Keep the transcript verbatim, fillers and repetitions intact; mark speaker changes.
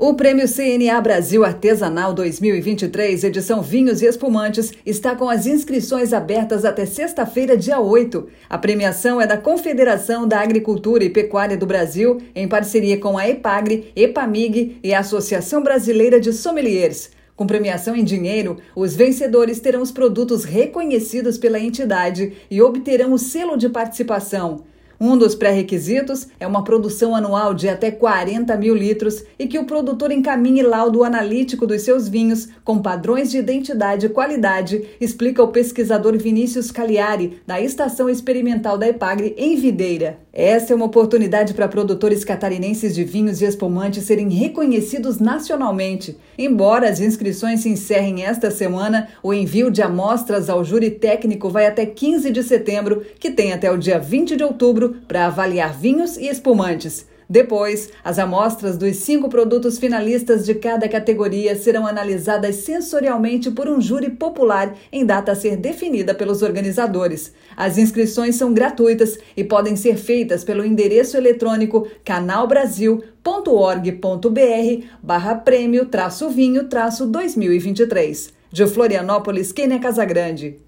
Speaker 1: O Prêmio C N A Brasil Artesanal dois mil e vinte e três, edição Vinhos e Espumantes, está com as inscrições abertas até sexta-feira, dia oito. A premiação é da Confederação da Agricultura e Pecuária do Brasil, em parceria com a EPAGRE, EPAMIG e a Associação Brasileira de Sommeliers. Com premiação em dinheiro, os vencedores terão os produtos reconhecidos pela entidade e obterão o selo de participação. Um dos pré-requisitos é uma produção anual de até quarenta mil litros e que o produtor encaminhe laudo analítico dos seus vinhos com padrões de identidade e qualidade, explica o pesquisador Vinícius Cagliari, da Estação Experimental da EPAGRE em Videira. Essa é uma oportunidade para produtores catarinenses de vinhos e espumantes serem reconhecidos nacionalmente. Embora as inscrições se encerrem esta semana, o envio de amostras ao júri técnico vai até quinze de setembro, que tem até o dia vinte de outubro para avaliar vinhos e espumantes. Depois, as amostras dos cinco produtos finalistas de cada categoria serão analisadas sensorialmente por um júri popular em data a ser definida pelos organizadores. As inscrições são gratuitas e podem ser feitas pelo endereço eletrônico canalbrasil ponto org ponto br barra prêmio traço vinho traço dois mil e vinte e três. De Florianópolis, Kênia Casagrande.